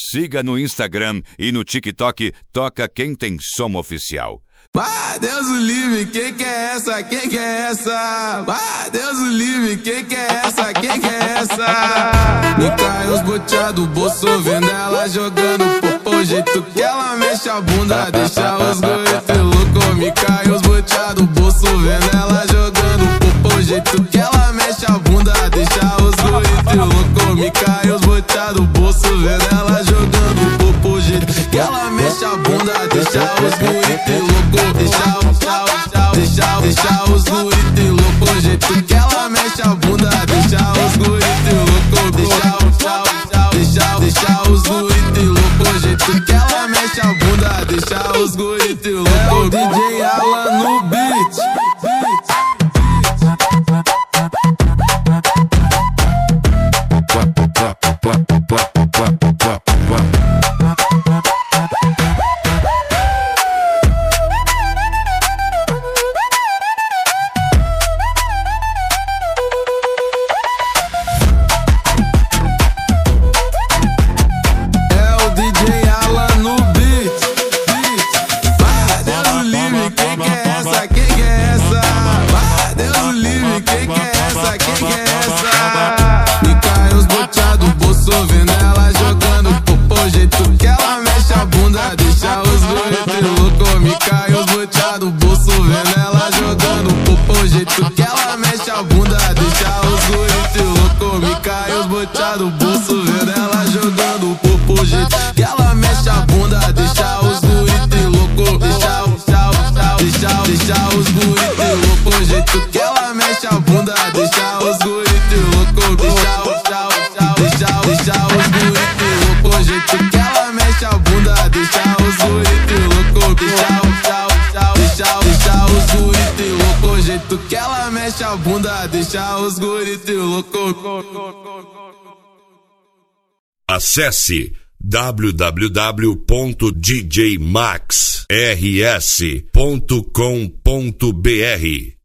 Siga no Instagram e no TikTok Toca Quem Tem Som Oficial. Ah, Deus o livre, que é essa? Quem que é essa? Ah, Deus o livre, que é essa? Quem que é essa? Me caiu os boteados do bolso, vendo ela jogando popô. O jeito que ela mexe a bunda, deixa os goitos loucos. Me caiu os boteados do bolso, vendo ela jogando popô. O jeito que ela mexe a bunda, deixa os goitos loucos. Me caiu os boteados do bolso, vendo ela jogando popô. O jeito que ela mexe a bunda, deixa os goitos loucos. Deixa os guritos loucos. O jeito que ela mexe a bunda, deixa os guritos loucos. Deixa os guritos loucos. O jeito que ela mexe a bunda, deixa os guritos loucos. É o DJ Alan no beat. Vendo ela jogando popô, o jeito que ela mexe a bunda, deixa os guritos loucos. Me caiu os boteados do bolso, vendo ela jogando popô, o jeito que ela mexe a bunda, deixa os guritos loucos. Me caiu os boteados do bolso, vendo ela jogando popô, o jeito que ela mexe a bunda, deixa os guritos loucos. Deixa os guritos loucos, o jeito que ela mexe a bunda, deixa os guritos loucos. Deixa os guritos loucos, o jeito que ela mexe a bunda, deixa os guritos loucos. Deixa os guritos loucos, o jeito que ela mexe a bunda, deixa os guritos loucos. Acesse www.djmaxrs.com.br